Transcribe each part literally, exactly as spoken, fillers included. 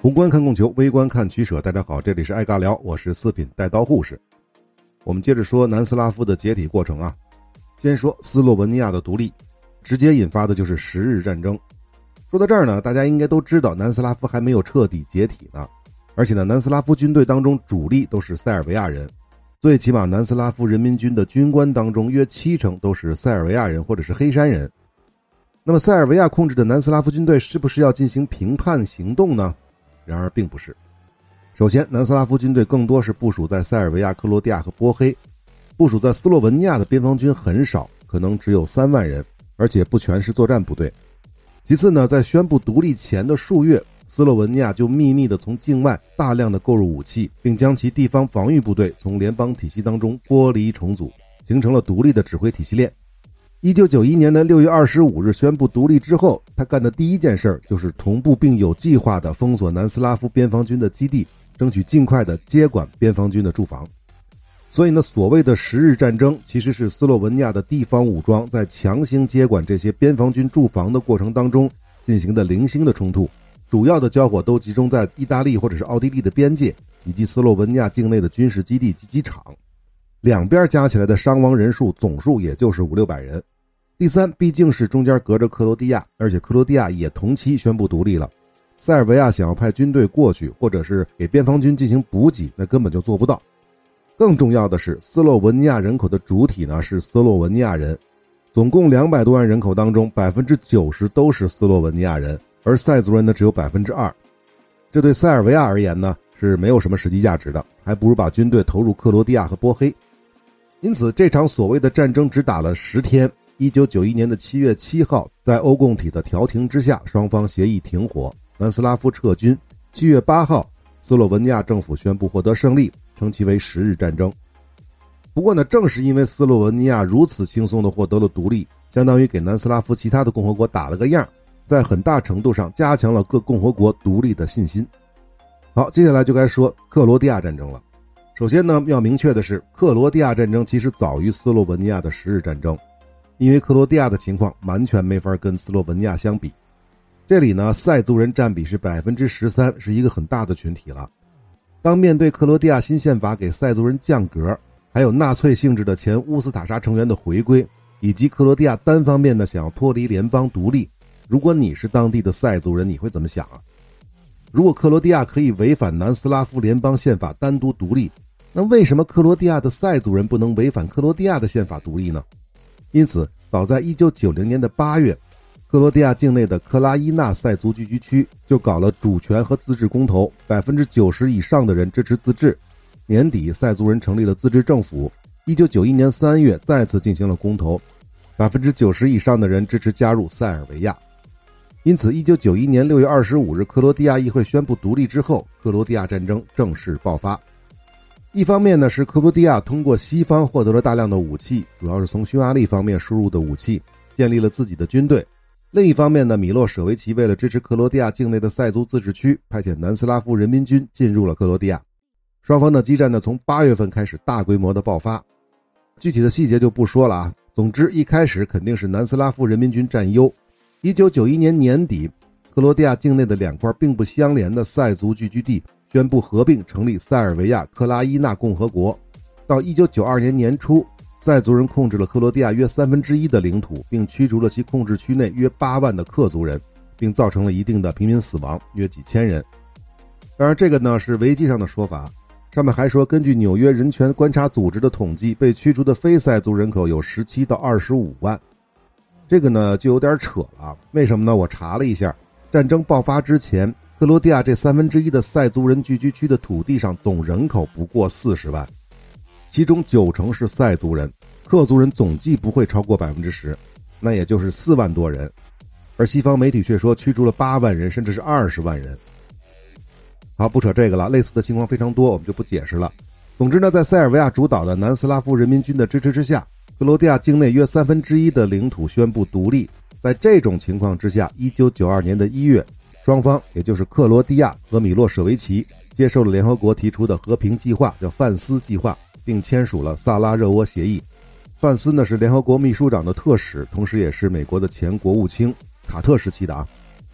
宏观看供求，微观看取舍。大家好，这里是爱尬聊，我是四品带刀护士。我们接着说南斯拉夫的解体过程啊。先说斯洛文尼亚的独立，直接引发的就是十日战争。说到这儿呢，大家应该都知道南斯拉夫还没有彻底解体呢，而且呢，南斯拉夫军队当中主力都是塞尔维亚人，最起码南斯拉夫人民军的军官当中约七成都是塞尔维亚人或者是黑山人。那么塞尔维亚控制的南斯拉夫军队是不是要进行平叛行动呢？然而并不是。首先，南斯拉夫军队更多是部署在塞尔维亚、克罗地亚和波黑，部署在斯洛文尼亚的边防军很少，可能只有三万人，而且不全是作战部队。其次呢，在宣布独立前的数月，斯洛文尼亚就秘密地从境外大量的购入武器，并将其地方防御部队从联邦体系当中剥离重组，形成了独立的指挥体系链。一九九一年的六月二十五日宣布独立之后，他干的第一件事就是同步并有计划地封锁南斯拉夫边防军的基地，争取尽快地接管边防军的驻防。所以呢，所谓的十日战争其实是斯洛文尼亚的地方武装在强行接管这些边防军驻防的过程当中进行的零星的冲突，主要的交火都集中在意大利或者是奥地利的边界，以及斯洛文尼亚境内的军事基地及机场。两边加起来的伤亡人数总数也就是五六百人。第三，毕竟是中间隔着克罗地亚，而且克罗地亚也同期宣布独立了，塞尔维亚想要派军队过去或者是给边防军进行补给，那根本就做不到。更重要的是，斯洛文尼亚人口的主体呢是斯洛文尼亚人，总共两百多万人口当中 百分之九十 都是斯洛文尼亚人，而塞族人呢只有 百分之二。 这对塞尔维亚而言呢是没有什么实际价值的，还不如把军队投入克罗地亚和波黑。因此这场所谓的战争只打了十天，一九九一年的七月七号，在欧共体的调停之下，双方协议停火，南斯拉夫撤军。七月八号，斯洛文尼亚政府宣布获得胜利，称其为十日战争。不过呢，正是因为斯洛文尼亚如此轻松地获得了独立，相当于给南斯拉夫其他的共和国打了个样，在很大程度上加强了各共和国独立的信心。好，接下来就该说克罗地亚战争了。首先呢，要明确的是，克罗地亚战争其实早于斯洛文尼亚的十日战争，因为克罗地亚的情况完全没法跟斯洛文尼亚相比。这里呢，塞族人占比是 百分之十三， 是一个很大的群体了。当面对克罗地亚新宪法给塞族人降格，还有纳粹性质的前乌斯塔沙成员的回归，以及克罗地亚单方面的想要脱离联邦独立，如果你是当地的塞族人，你会怎么想啊？如果克罗地亚可以违反南斯拉夫联邦宪法单独独立，那为什么克罗地亚的塞族人不能违反克罗地亚的宪法独立呢？因此早在一九九零年的八月，克罗地亚境内的克拉伊纳塞族聚居区就搞了主权和自治公投， 百分之九十 以上的人支持自治。年底塞族人成立了自治政府，一九九一年三月再次进行了公投， 百分之九十 以上的人支持加入塞尔维亚。因此一九九一年六月二十五日克罗地亚议会宣布独立之后，克罗地亚战争正式爆发。一方面呢，是克罗地亚通过西方获得了大量的武器，主要是从匈牙利方面输入的武器，建立了自己的军队。另一方面呢，米洛舍维奇为了支持克罗地亚境内的塞族自治区，派遣南斯拉夫人民军进入了克罗地亚。双方的激战呢，从八月份开始大规模的爆发，具体的细节就不说了啊。总之一开始肯定是南斯拉夫人民军占优。一九九一年年底，克罗地亚境内的两块并不相连的塞族聚居地宣布合并成立塞尔维亚克拉伊纳共和国。到一九九二年年初，塞族人控制了克罗地亚约三分之一的领土，并驱逐了其控制区内约八万的克族人，并造成了一定的平民死亡，约几千人。当然这个呢是维基上的说法，上面还说根据纽约人权观察组织的统计，被驱逐的非塞族人口有十七到二十五万。这个呢就有点扯了，为什么呢？我查了一下，战争爆发之前，克罗地亚这三分之一的塞族人聚居区的土地上总人口不过四十万，其中九成是塞族人，克族人总计不会超过 百分之十， 那也就是四万多人。而西方媒体却说驱逐了八万人，甚至是二十万人。好，不扯这个了，类似的情况非常多，我们就不解释了。总之呢，在塞尔维亚主导的南斯拉夫人民军的支持之下，克罗地亚境内约三分之一的领土宣布独立。在这种情况之下，一九九二年的一月，双方也就是克罗地亚和米洛舍维奇接受了联合国提出的和平计划，叫范斯计划，并签署了萨拉热窝协议。范斯呢是联合国秘书长的特使，同时也是美国的前国务卿，卡特时期的啊。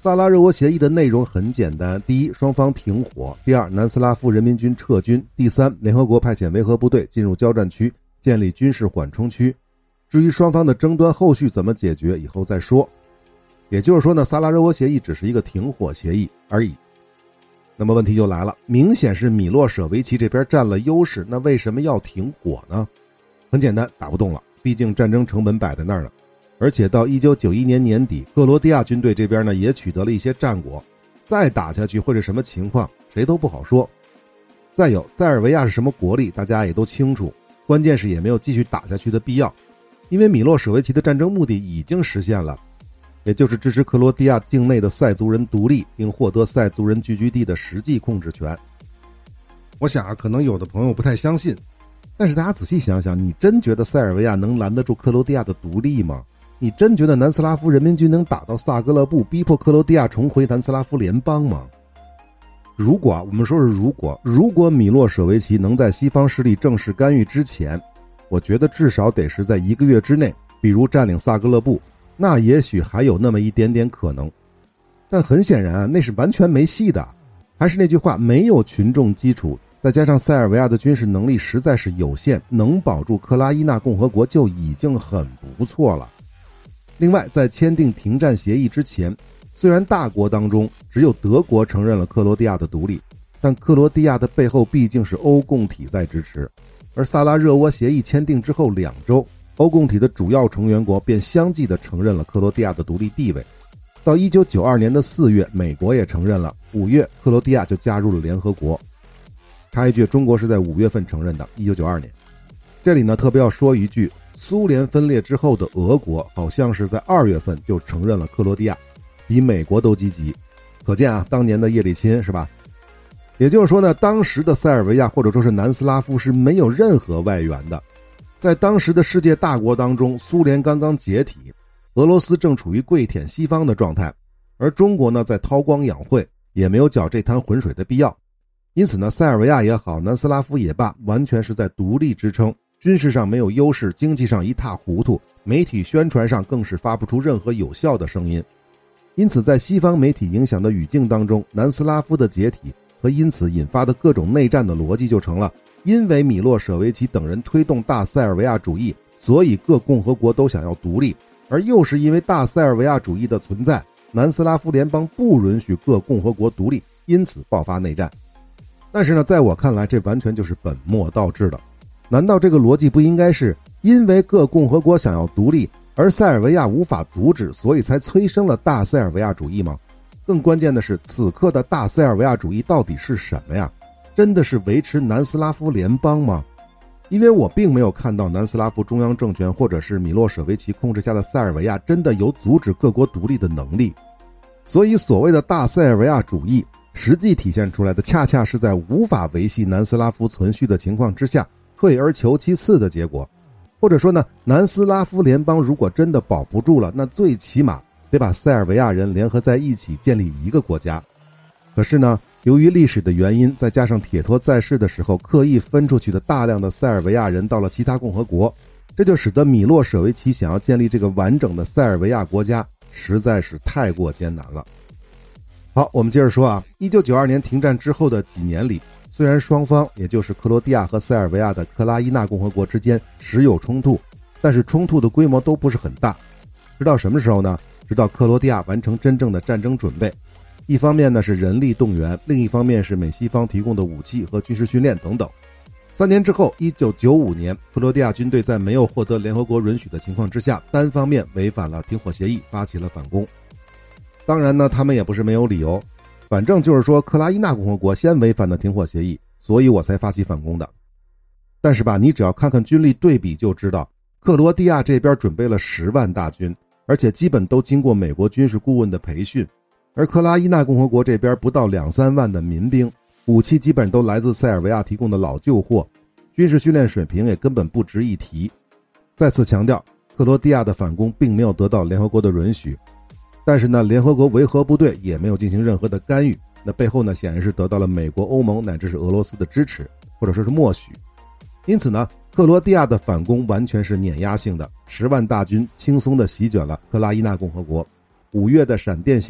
萨拉热窝协议的内容很简单，第一，双方停火；第二，南斯拉夫人民军撤军；第三，联合国派遣维和部队进入交战区，建立军事缓冲区。至于双方的争端后续怎么解决，以后再说。也就是说呢，萨拉热窝协议只是一个停火协议而已。那么问题就来了，明显是米洛舍维奇这边占了优势，那为什么要停火呢？很简单，打不动了，毕竟战争成本摆在那儿了。而且到一九九一年年底，克罗地亚军队这边呢也取得了一些战果，再打下去会是什么情况，谁都不好说。再有，塞尔维亚是什么国力，大家也都清楚，关键是也没有继续打下去的必要，因为米洛舍维奇的战争目的已经实现了，也就是支持克罗地亚境内的塞族人独立，并获得塞族人聚居地的实际控制权。我想啊，可能有的朋友不太相信，但是大家仔细想想，你真觉得塞尔维亚能拦得住克罗地亚的独立吗？你真觉得南斯拉夫人民军能打到萨格勒布，逼迫克罗地亚重回南斯拉夫联邦吗？如果我们说是如果如果米洛舍维奇能在西方势力正式干预之前，我觉得至少得是在一个月之内，比如占领萨格勒布，那也许还有那么一点点可能。但很显然啊，那是完全没戏的。还是那句话，没有群众基础，再加上塞尔维亚的军事能力实在是有限，能保住克拉伊纳共和国就已经很不错了。另外，在签订停战协议之前，虽然大国当中只有德国承认了克罗地亚的独立，但克罗地亚的背后毕竟是欧共体在支持。而萨拉热窝协议签订之后两周，欧共体的主要成员国便相继地承认了克罗地亚的独立地位。到一九九二年的四月，美国也承认了，五月克罗地亚就加入了联合国。插一句，中国是在五月份承认的，一九九二年。这里呢特别要说一句，苏联分裂之后的俄国好像是在二月份就承认了克罗地亚，比美国都积极。可见啊，当年的叶利钦是吧？也就是说呢，当时的塞尔维亚或者说是南斯拉夫是没有任何外援的。在当时的世界大国当中，苏联刚刚解体，俄罗斯正处于跪舔西方的状态，而中国呢在韬光养晦，也没有搅这滩浑水的必要。因此呢，塞尔维亚也好，南斯拉夫也罢，完全是在独立支撑，军事上没有优势，经济上一塌糊涂，媒体宣传上更是发不出任何有效的声音。因此在西方媒体影响的语境当中，南斯拉夫的解体和因此引发的各种内战的逻辑就成了，因为米洛舍维奇等人推动大塞尔维亚主义，所以各共和国都想要独立，而又是因为大塞尔维亚主义的存在，南斯拉夫联邦不允许各共和国独立，因此爆发内战。但是呢，在我看来，这完全就是本末倒置的。难道这个逻辑不应该是因为各共和国想要独立，而塞尔维亚无法阻止，所以才催生了大塞尔维亚主义吗？更关键的是，此刻的大塞尔维亚主义到底是什么呀？真的是维持南斯拉夫联邦吗？因为我并没有看到南斯拉夫中央政权或者是米洛舍维奇控制下的塞尔维亚真的有阻止各国独立的能力。所以所谓的大塞尔维亚主义，实际体现出来的恰恰是在无法维系南斯拉夫存续的情况之下，退而求其次的结果。或者说呢，南斯拉夫联邦如果真的保不住了，那最起码得把塞尔维亚人联合在一起建立一个国家。可是呢，由于历史的原因，再加上铁托在世的时候刻意分出去的大量的塞尔维亚人到了其他共和国，这就使得米洛舍维奇想要建立这个完整的塞尔维亚国家实在是太过艰难了。好，我们接着说啊，一九九二年停战之后的几年里，虽然双方也就是克罗地亚和塞尔维亚的克拉伊纳共和国之间时有冲突，但是冲突的规模都不是很大。直到什么时候呢？直到克罗地亚完成真正的战争准备。一方面呢是人力动员，另一方面是美西方提供的武器和军事训练等等。三年之后，一九九五年，克罗地亚军队在没有获得联合国允许的情况之下，单方面违反了停火协议，发起了反攻。当然呢，他们也不是没有理由，反正就是说克拉伊纳共和国先违反了停火协议，所以我才发起反攻的。但是吧，你只要看看军力对比就知道，克罗地亚这边准备了十万大军，而且基本都经过美国军事顾问的培训，而克拉伊纳共和国这边不到两三万的民兵，武器基本都来自塞尔维亚提供的老旧货，军事训练水平也根本不值一提。再次强调，克罗地亚的反攻并没有得到联合国的允许，但是呢，联合国维和部队也没有进行任何的干预，那背后呢，显然是得到了美国、欧盟乃至是俄罗斯的支持，或者说是默许。因此呢，克罗地亚的反攻完全是碾压性的，十万大军轻松地席卷了克拉伊纳共和国。五月的闪电行动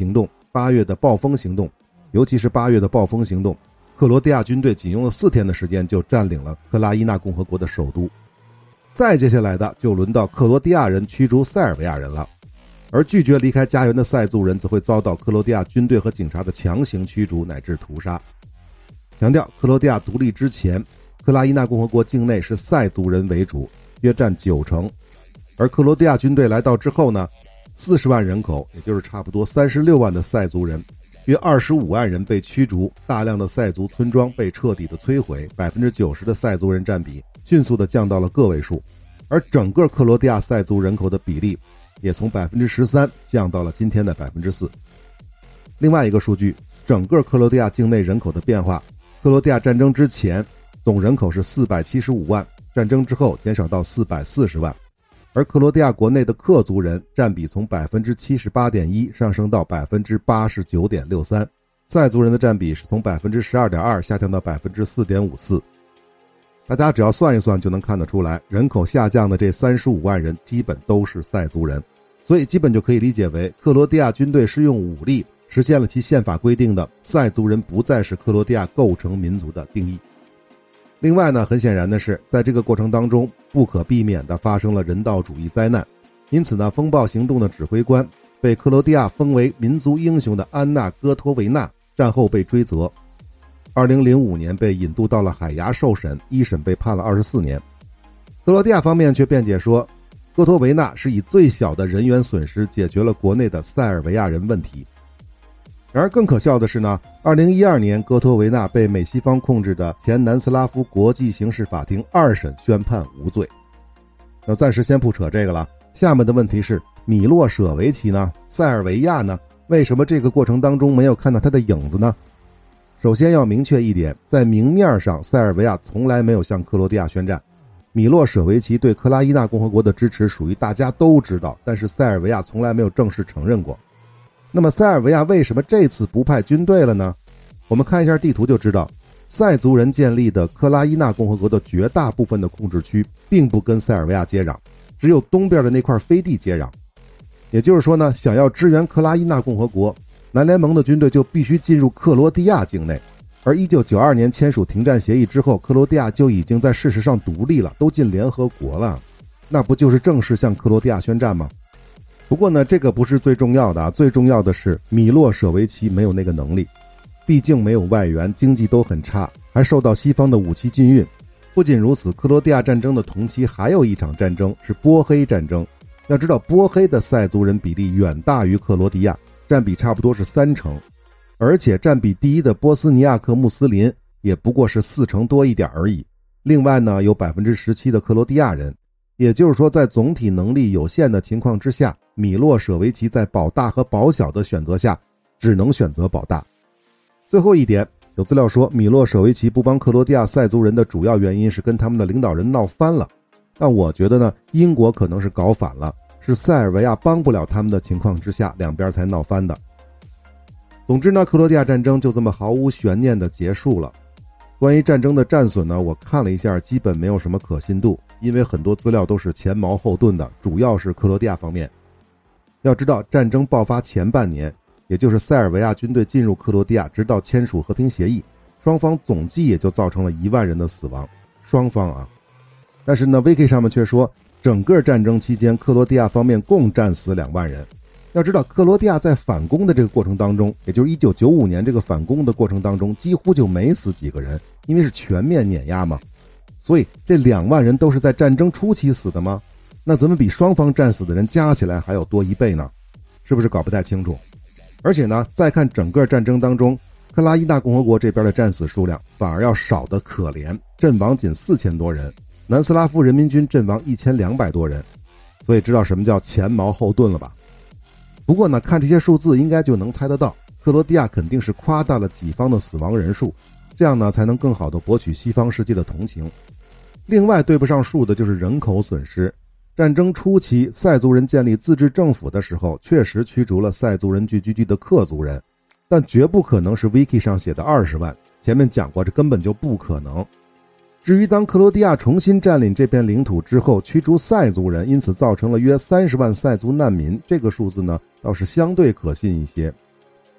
八月的暴风行动，尤其是八月的暴风行动，克罗地亚军队仅用了四天的时间就占领了克拉伊纳共和国的首都。再接下来的就轮到克罗地亚人驱逐塞尔维亚人了，而拒绝离开家园的塞族人则会遭到克罗地亚军队和警察的强行驱逐乃至屠杀。强调克罗地亚独立之前，克拉伊纳共和国境内是塞族人为主，约占九成，而克罗地亚军队来到之后呢，四十万人口，也就是差不多三十六万的塞族人，约二十五万人被驱逐，大量的塞族村庄被彻底的摧毁， 百分之九十 的塞族人占比迅速的降到了个位数，而整个克罗地亚塞族人口的比例也从 百分之十三 降到了今天的 百分之四。 另外一个数据，整个克罗地亚境内人口的变化，克罗地亚战争之前总人口是四百七十五万，战争之后减少到四百四十万，而克罗地亚国内的克族人占比从 百分之七十八点一 上升到 百分之八十九点六三， 塞族人的占比是从 百分之十二点二 下降到 百分之四点五四。 大家只要算一算就能看得出来，人口下降的这三十五万人基本都是塞族人，所以基本就可以理解为克罗地亚军队是用武力实现了其宪法规定的塞族人不再是克罗地亚构成民族的定义。另外呢，很显然的是，在这个过程当中不可避免地发生了人道主义灾难，因此呢，风暴行动的指挥官被克罗地亚封为民族英雄的安娜·戈托维纳战后被追责，二零零五年被引渡到了海牙受审，一审被判了二十四年。克罗地亚方面却辩解说，戈托维纳是以最小的人员损失解决了国内的塞尔维亚人问题。然而更可笑的是呢，二零一二年戈托维纳被美西方控制的前南斯拉夫国际刑事法庭二审宣判无罪。那暂时先不扯这个了，下面的问题是，米洛舍维奇呢？塞尔维亚呢？为什么这个过程当中没有看到他的影子呢？首先要明确一点，在明面上塞尔维亚从来没有向克罗地亚宣战，米洛舍维奇对克拉伊纳共和国的支持属于大家都知道，但是塞尔维亚从来没有正式承认过。那么塞尔维亚为什么这次不派军队了呢？我们看一下地图就知道，塞族人建立的克拉伊纳共和国的绝大部分的控制区并不跟塞尔维亚接壤，只有东边的那块飞地接壤。也就是说呢，想要支援克拉伊纳共和国，南联盟的军队就必须进入克罗地亚境内。而一九九二年签署停战协议之后，克罗地亚就已经在事实上独立了，都进联合国了，那不就是正式向克罗地亚宣战吗？不过呢，这个不是最重要的啊，最重要的是米洛舍维奇没有那个能力，毕竟没有外援，经济都很差，还受到西方的武器禁运。不仅如此，克罗地亚战争的同期还有一场战争是波黑战争。要知道，波黑的塞族人比例远大于克罗地亚，占比差不多是三成，而且占比第一的波斯尼亚克穆斯林也不过是四成多一点而已。另外呢，有 百分之十七 的克罗地亚人。也就是说，在总体能力有限的情况之下，米洛舍维奇在保大和保小的选择下只能选择保大。最后一点，有资料说米洛舍维奇不帮克罗地亚塞族人的主要原因是跟他们的领导人闹翻了。但我觉得呢，英国可能是搞反了，是塞尔维亚帮不了他们的情况之下，两边才闹翻的。总之呢，克罗地亚战争就这么毫无悬念的结束了。关于战争的战损呢，我看了一下，基本没有什么可信度，因为很多资料都是前矛后盾的，主要是克罗地亚方面。要知道，战争爆发前半年，也就是塞尔维亚军队进入克罗地亚直到签署和平协议，双方总计也就造成了一万人的死亡，双方啊。但是呢 Wiki 上面却说，整个战争期间克罗地亚方面共战死两万人。要知道，克罗地亚在反攻的这个过程当中，也就是一九九五年这个反攻的过程当中，几乎就没死几个人，因为是全面碾压嘛。所以这两万人都是在战争初期死的吗？那怎么比双方战死的人加起来还要多一倍呢？是不是搞不太清楚？而且呢，再看整个战争当中，克拉伊纳共和国这边的战死数量反而要少得可怜，阵亡仅四千多人，南斯拉夫人民军阵亡一千两百多人。所以知道什么叫前矛后盾了吧？不过呢，看这些数字应该就能猜得到，克罗地亚肯定是夸大了己方的死亡人数，这样呢才能更好地博取西方世界的同情。另外对不上数的就是人口损失。战争初期，塞族人建立自治政府的时候，确实驱逐了塞族人聚居地的克族人，但绝不可能是 Wiki 上写的二十万，前面讲过，这根本就不可能。至于当克罗地亚重新占领这片领土之后，驱逐塞族人，因此造成了约三十万塞族难民，这个数字呢倒是相对可信一些。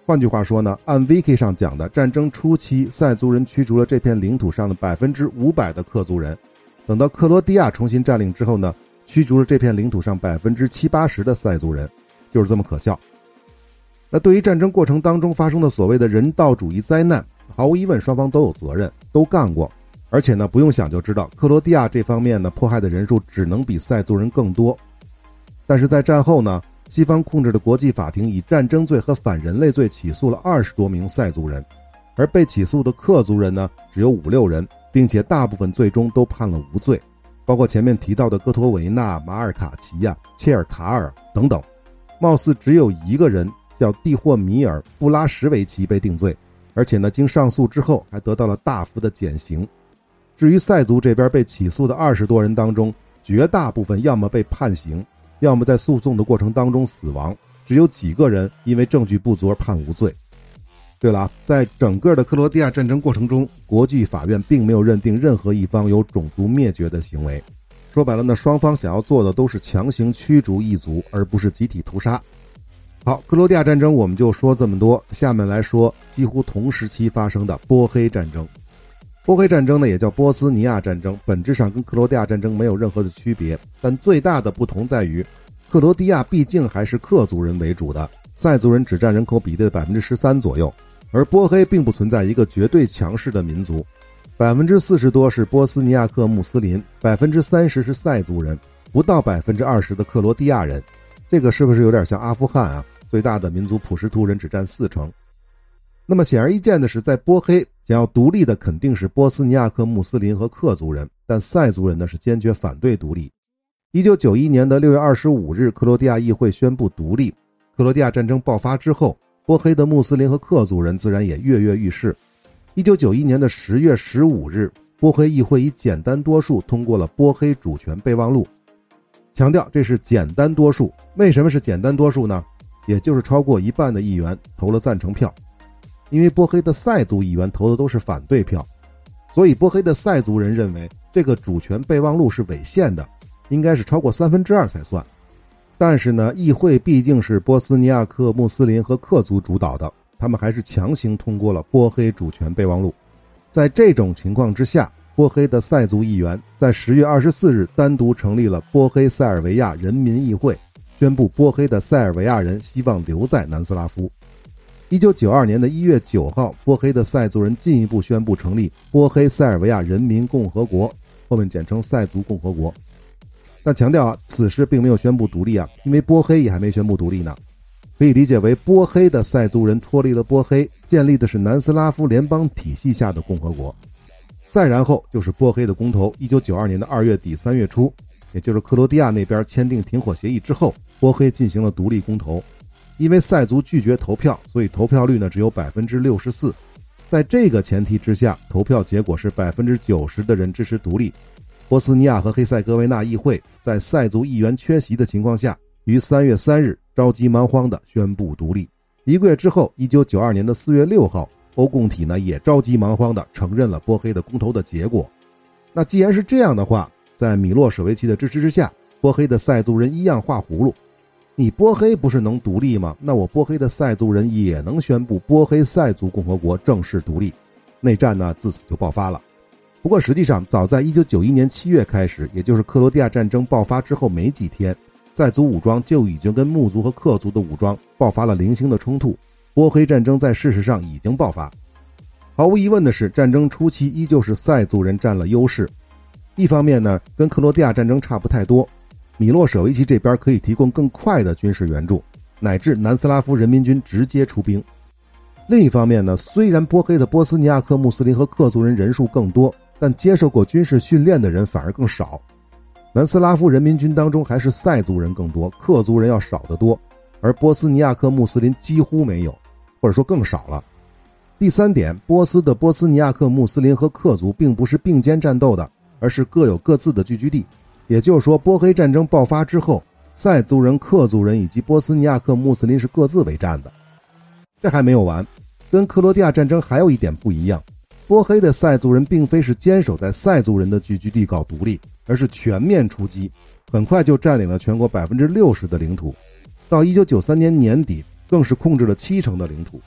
换句话说呢，按 Wiki 上讲的，战争初期塞族人驱逐了这片领土上的 百分之五百 的克族人，等到克罗地亚重新占领之后呢，驱逐了这片领土上 百分之七八十 的塞族人，就是这么可笑。那对于战争过程当中发生的所谓的人道主义灾难，毫无疑问双方都有责任，都干过。而且呢，不用想就知道，克罗地亚这方面呢，迫害的人数只能比塞族人更多。但是在战后呢，西方控制的国际法庭以战争罪和反人类罪起诉了二十多名塞族人，而被起诉的克族人呢，只有五六人，并且大部分最终都判了无罪，包括前面提到的戈托维纳、马尔卡奇亚、切尔卡尔等等。貌似只有一个人叫蒂霍米尔·布拉什维奇被定罪，而且呢，经上诉之后还得到了大幅的减刑。至于塞族这边被起诉的二十多人当中，绝大部分要么被判刑，要么在诉讼的过程当中死亡，只有几个人因为证据不足而判无罪。对了，在整个的克罗地亚战争过程中，国际法院并没有认定任何一方有种族灭绝的行为。说白了呢，双方想要做的都是强行驱逐异族，而不是集体屠杀。好，克罗地亚战争我们就说这么多，下面来说几乎同时期发生的波黑战争。波黑战争呢也叫波斯尼亚战争，本质上跟克罗地亚战争没有任何的区别，但最大的不同在于克罗地亚毕竟还是克族人为主的，塞族人只占人口比例的 百分之十三 左右，而波黑并不存在一个绝对强势的民族， 百分之四十 多是波斯尼亚克穆斯林， 百分之三十 是塞族人，不到 百分之二十 的克罗地亚人。这个是不是有点像阿富汗啊？最大的民族普什图人只占四成。那么显而易见的是，在波黑想要独立的肯定是波斯尼亚克穆斯林和克族人，但塞族人呢是坚决反对独立。一九九一年的六月二十五日，克罗地亚议会宣布独立。克罗地亚战争爆发之后，波黑的穆斯林和克族人自然也跃跃欲试。一九九一年的十月十五日，波黑议会以简单多数通过了波黑主权备忘录，强调这是简单多数。为什么是简单多数呢？也就是超过一半的议员投了赞成票。因为波黑的塞族议员投的都是反对票，所以波黑的塞族人认为这个主权备忘录是违宪的，应该是超过三分之二才算。但是呢，议会毕竟是波斯尼亚克穆斯林和克族主导的，他们还是强行通过了波黑主权备忘录。在这种情况之下，波黑的塞族议员在十月二十四日单独成立了波黑塞尔维亚人民议会，宣布波黑的塞尔维亚人希望留在南斯拉夫。一九九二年的一月九号，波黑的塞族人进一步宣布成立波黑塞尔维亚人民共和国，后面简称塞族共和国。但强调啊，此时并没有宣布独立啊，因为波黑也还没宣布独立呢。可以理解为波黑的塞族人脱离了波黑，建立的是南斯拉夫联邦体系下的共和国。再然后就是波黑的公投，一九九二年的二月底三月初，也就是克罗地亚那边签订停火协议之后，波黑进行了独立公投。因为塞族拒绝投票，所以投票率呢只有 百分之六十四。 在这个前提之下，投票结果是 百分之九十 的人支持独立。波斯尼亚和黑塞哥维纳议会在塞族议员缺席的情况下，于三月三日着急忙慌地宣布独立。一个月之后，一九九二年的四月六号，欧共体呢也着急忙慌地承认了波黑的公投的结果。那既然是这样的话，在米洛舍维奇的支持之下，波黑的塞族人一样画葫芦。你波黑不是能独立吗？那我波黑的塞族人也能宣布波黑塞族共和国正式独立。内战呢自此就爆发了。不过实际上早在一九九一年七月开始，也就是克罗地亚战争爆发之后没几天，塞族武装就已经跟穆族和克族的武装爆发了零星的冲突。波黑战争在事实上已经爆发。毫无疑问的是，战争初期依旧是塞族人占了优势。一方面呢，跟克罗地亚战争差不太多，米洛舍维奇这边可以提供更快的军事援助，乃至南斯拉夫人民军直接出兵。另一方面呢，虽然波黑的波斯尼亚克穆斯林和克族人人数更多，但接受过军事训练的人反而更少。南斯拉夫人民军当中还是塞族人更多，克族人要少得多，而波斯尼亚克穆斯林几乎没有，或者说更少了。第三点，波斯的波斯尼亚克穆斯林和克族并不是并肩战斗的，而是各有各自的聚居地。也就是说，波黑战争爆发之后，塞族人、克族人以及波斯尼亚克穆斯林是各自为战的。这还没有完，跟克罗地亚战争还有一点不一样，波黑的塞族人并非是坚守在塞族人的聚居地搞独立，而是全面出击，很快就占领了全国 百分之六十 的领土。到一九九三年年底，更是控制了七成的领土。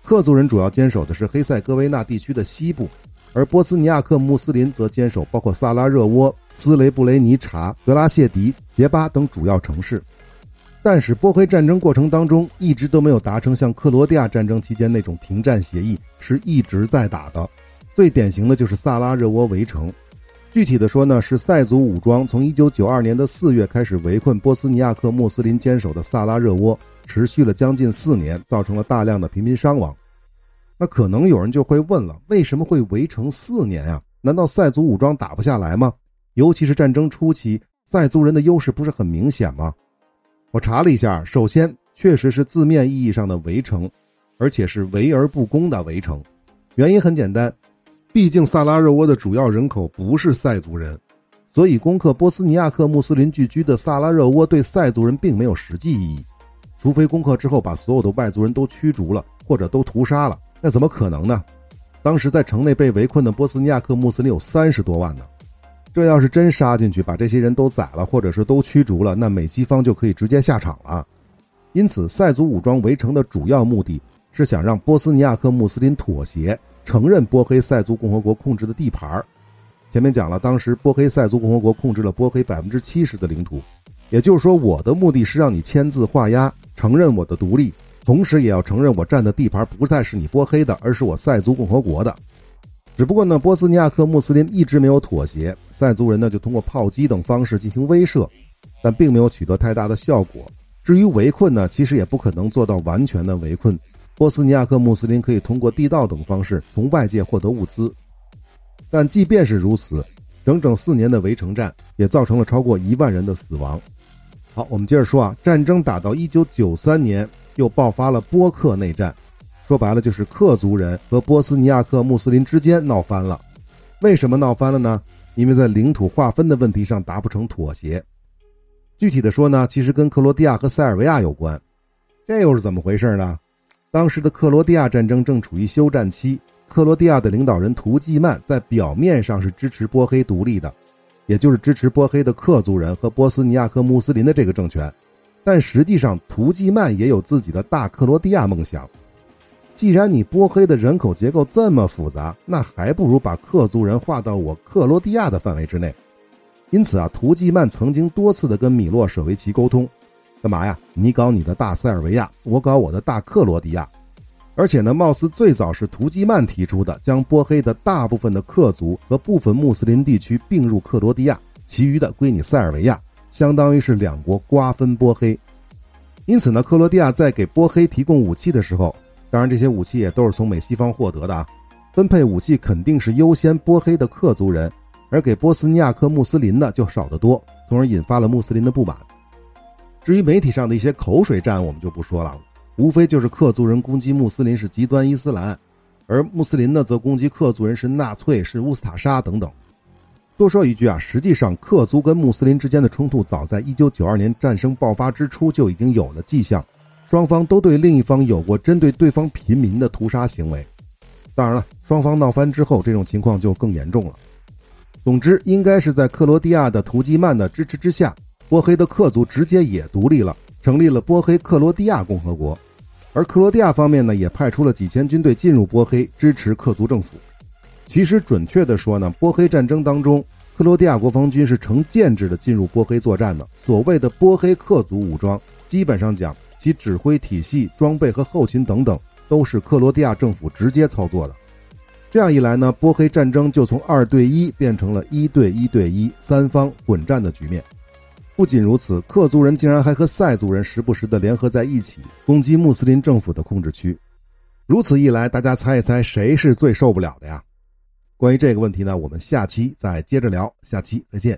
克族人主要坚守的是黑塞哥维纳地区的西部，而波斯尼亚克穆斯林则坚守包括萨拉热窝、斯雷布雷尼察、格拉谢迪、杰巴等主要城市。但是波黑战争过程当中一直都没有达成像克罗地亚战争期间那种停战协议，是一直在打的。最典型的就是萨拉热窝围城，具体的说呢，是塞族武装从一九九二年的四月开始围困波斯尼亚克穆斯林坚守的萨拉热窝，持续了将近四年，造成了大量的平民伤亡。那可能有人就会问了，为什么会围城四年啊？难道塞族武装打不下来吗？尤其是战争初期，塞族人的优势不是很明显吗？我查了一下，首先确实是字面意义上的围城，而且是围而不攻的围城。原因很简单，毕竟萨拉热窝的主要人口不是塞族人，所以攻克波斯尼亚克穆斯林聚居的萨拉热窝对塞族人并没有实际意义，除非攻克之后把所有的外族人都驱逐了，或者都屠杀了，那怎么可能呢？当时在城内被围困的波斯尼亚克穆斯林有三十多万呢，这要是真杀进去，把这些人都宰了，或者是都驱逐了，那美西方就可以直接下场了。因此塞族武装围城的主要目的是想让波斯尼亚克穆斯林妥协，承认波黑塞族共和国控制的地盘。前面讲了，当时波黑塞族共和国控制了波黑 百分之七十 的领土，也就是说我的目的是让你签字画押，承认我的独立，同时也要承认我占的地盘不再是你波黑的，而是我塞族共和国的。只不过呢，波斯尼亚克穆斯林一直没有妥协，塞族人呢就通过炮击等方式进行威慑，但并没有取得太大的效果。至于围困呢，其实也不可能做到完全的围困，波斯尼亚克穆斯林可以通过地道等方式从外界获得物资。但即便是如此，整整四年的围城战也造成了超过一万人的死亡。好，我们接着说啊，战争打到一九九三年又爆发了波克内战，说白了就是克族人和波斯尼亚克穆斯林之间闹翻了。为什么闹翻了呢？因为在领土划分的问题上达不成妥协。具体的说呢，其实跟克罗地亚和塞尔维亚有关。这又是怎么回事呢？当时的克罗地亚战争正处于休战期，克罗地亚的领导人图季曼在表面上是支持波黑独立的，也就是支持波黑的克族人和波斯尼亚克穆斯林的这个政权，但实际上图季曼也有自己的大克罗地亚梦想。既然你波黑的人口结构这么复杂，那还不如把克族人划到我克罗地亚的范围之内。因此啊，图季曼曾经多次的跟米洛舍维奇沟通，干嘛呀？你搞你的大塞尔维亚，我搞我的大克罗地亚。而且呢，貌似最早是图季曼提出的，将波黑的大部分的克族和部分穆斯林地区并入克罗地亚，其余的归你塞尔维亚，相当于是两国瓜分波黑。因此呢，克罗地亚在给波黑提供武器的时候，当然这些武器也都是从美西方获得的啊，分配武器肯定是优先波黑的克族人，而给波斯尼亚克穆斯林呢就少得多，从而引发了穆斯林的不满。至于媒体上的一些口水战我们就不说了，无非就是克族人攻击穆斯林是极端伊斯兰，而穆斯林呢则攻击克族人是纳粹，是乌斯塔沙等等。多说一句啊，实际上克族跟穆斯林之间的冲突早在一九九二年战争爆发之初就已经有了迹象，双方都对另一方有过针对对方平民的屠杀行为。当然了，双方闹翻之后，这种情况就更严重了。总之，应该是在克罗地亚的图基曼的支持之下，波黑的克族直接也独立了，成立了波黑克罗地亚共和国。而克罗地亚方面呢，也派出了几千军队进入波黑，支持克族政府。其实准确的说呢，波黑战争当中，克罗地亚国防军是成建制的进入波黑作战的。所谓的波黑克族武装，基本上讲其指挥体系、装备和后勤等等，都是克罗地亚政府直接操作的。这样一来呢，波黑战争就从二对一变成了一对一对一，三方混战的局面。不仅如此，克族人竟然还和塞族人时不时的联合在一起，攻击穆斯林政府的控制区。如此一来，大家猜一猜谁是最受不了的呀？关于这个问题呢，我们下期再接着聊，下期再见。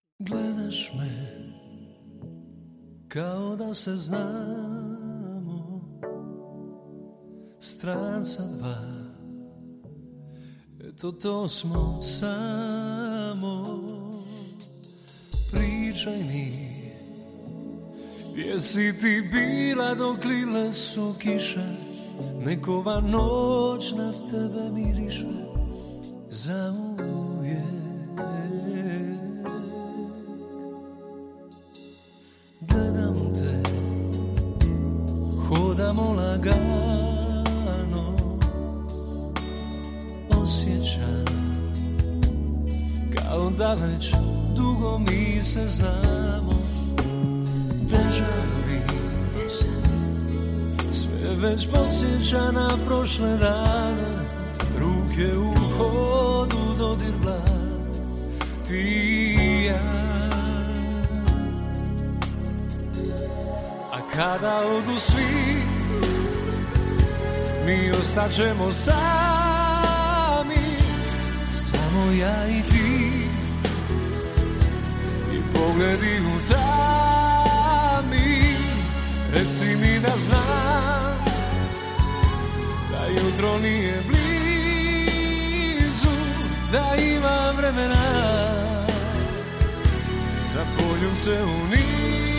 Gledaš me kao da se znamo, stranca dva, eto to smo samo. Pričaj mi, gdje si ti bila dok lile su kiše, nekova noć na tebe miriše zauvijek. Gledam te, hodamo lagano, da već dugo mi se znamo. Dežavi, sve već podsjeća na prošle dane, ruke u hodu, dodir dlan, ti i ja. A kada odu svi, mi ostaćemo sami, samo ja i ti, i pogledi u tami. Reci mi da znam da jutro nije blizu, da imam vremena za poljubce u nizu.